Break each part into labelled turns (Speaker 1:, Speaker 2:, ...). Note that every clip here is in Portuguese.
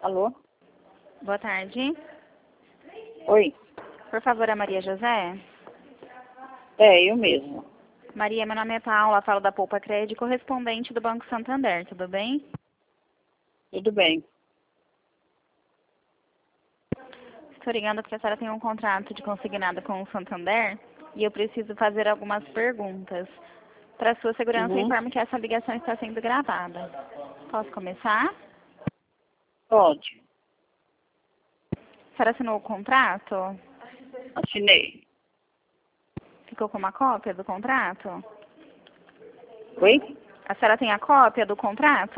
Speaker 1: Alô?
Speaker 2: Boa tarde.
Speaker 1: Oi?
Speaker 2: Por favor, a Maria José?
Speaker 1: É, eu mesmo.
Speaker 2: Maria, meu nome é Paula, falo da Poupa Crédito, correspondente do Banco Santander, tudo bem?
Speaker 1: Tudo bem.
Speaker 2: Estou ligando porque a senhora tem um contrato de consignado com o Santander e eu preciso fazer algumas perguntas. Para sua segurança,
Speaker 1: Uhum.
Speaker 2: informo que essa ligação está sendo gravada. Posso começar?
Speaker 1: Pode.
Speaker 2: A senhora assinou o contrato?
Speaker 1: Assinei.
Speaker 2: Ficou com uma cópia do contrato?
Speaker 1: Oi?
Speaker 2: A senhora tem a cópia do contrato?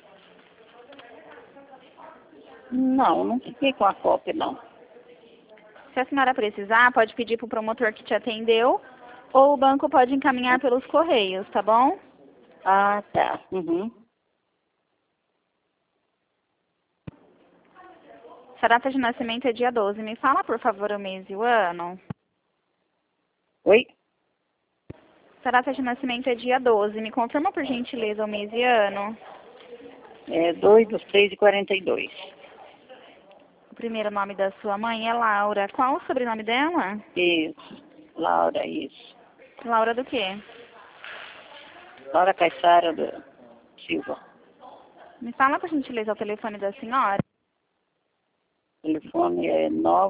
Speaker 1: Não fiquei com a cópia, não.
Speaker 2: Se a senhora precisar, pode pedir para o promotor que te atendeu ou o banco pode encaminhar pelos correios, tá bom?
Speaker 1: Ah, tá. Uhum.
Speaker 2: Sua data de nascimento é dia 12. Me fala, por favor, o mês e o ano.
Speaker 1: Oi?
Speaker 2: Sua data de nascimento é dia 12. Me confirma, por gentileza, o mês e ano.
Speaker 1: É 2/6/42.
Speaker 2: O primeiro nome da sua mãe é Laura. Qual o sobrenome dela?
Speaker 1: Isso. Laura, isso.
Speaker 2: Laura do quê?
Speaker 1: Laura Caissara da Silva.
Speaker 2: Me fala, por gentileza, o telefone da senhora.
Speaker 1: O telefone é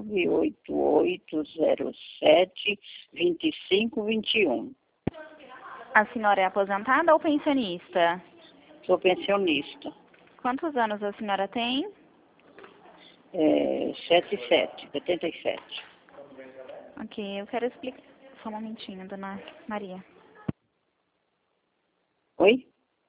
Speaker 1: 98807-2521.
Speaker 2: A senhora é aposentada ou pensionista?
Speaker 1: Sou pensionista.
Speaker 2: Quantos anos a senhora tem?
Speaker 1: 77.
Speaker 2: Ok, eu quero explicar. Só um momentinho, dona Maria.
Speaker 1: Oi?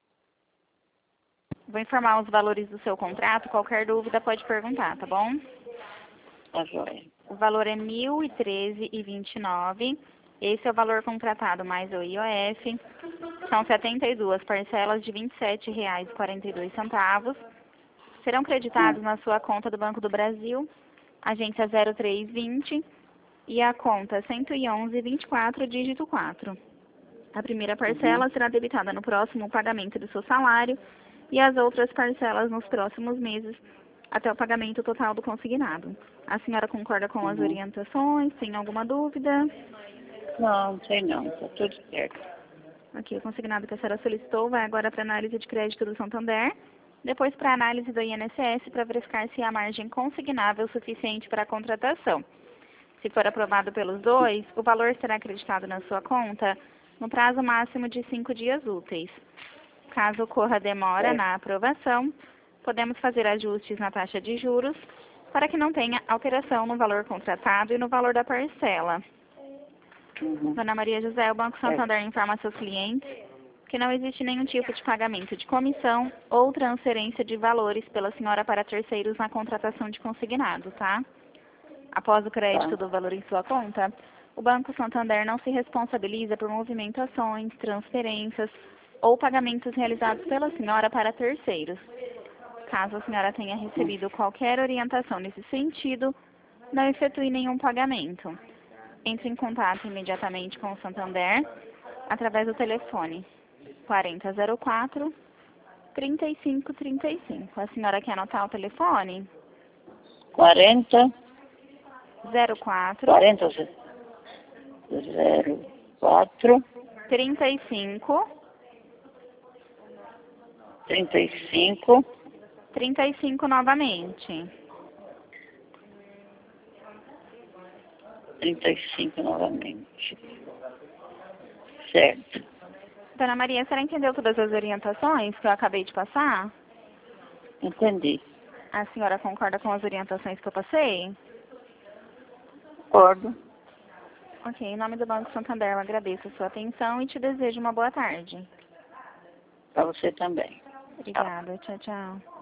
Speaker 2: Vou informar os valores do seu contrato. Qualquer dúvida pode perguntar, tá bom?
Speaker 1: Tá joia.
Speaker 2: O valor é R$ 1.013,29. Esse é o valor contratado mais o IOF. São 72 parcelas de R$ 27,42. Serão creditados na sua conta do Banco do Brasil, agência 0320 e a conta 11124, dígito 4. A primeira parcela será debitada no próximo pagamento do seu salário e as outras parcelas nos próximos meses, até o pagamento total do consignado. A senhora concorda com as orientações? Tem alguma dúvida?
Speaker 1: Não sei não. Tá tudo certo.
Speaker 2: Ok, o consignado que a senhora solicitou vai agora para análise de crédito do Santander, depois para análise do INSS para verificar se há margem consignável suficiente para a contratação. Se for aprovado pelos dois, o valor será acreditado na sua conta no prazo máximo de 5 dias úteis. Caso ocorra demora na aprovação, podemos fazer ajustes na taxa de juros para que não tenha alteração no valor contratado e no valor da parcela. Dona Maria José, o Banco Santander informa a seus clientes que não existe nenhum tipo de pagamento de comissão ou transferência de valores pela senhora para terceiros na contratação de consignado, tá? Após o crédito do valor em sua conta, o Banco Santander não se responsabiliza por movimentações, transferências ou pagamentos realizados pela senhora para terceiros. Caso a senhora tenha recebido qualquer orientação nesse sentido, não efetue nenhum pagamento. Entre em contato imediatamente com o Santander através do telefone 4004-3535. A senhora quer anotar o telefone?
Speaker 1: 40
Speaker 2: 04
Speaker 1: 04
Speaker 2: 35
Speaker 1: 35
Speaker 2: 35 novamente.
Speaker 1: 35 novamente. Certo.
Speaker 2: Dona Maria, a senhora entendeu todas as orientações que eu acabei de passar?
Speaker 1: Entendi.
Speaker 2: A senhora concorda com as orientações que eu passei?
Speaker 1: Concordo.
Speaker 2: Ok, em nome do Banco Santander, eu agradeço a sua atenção e te desejo uma boa tarde.
Speaker 1: Para você também.
Speaker 2: Obrigada, tchau, tchau.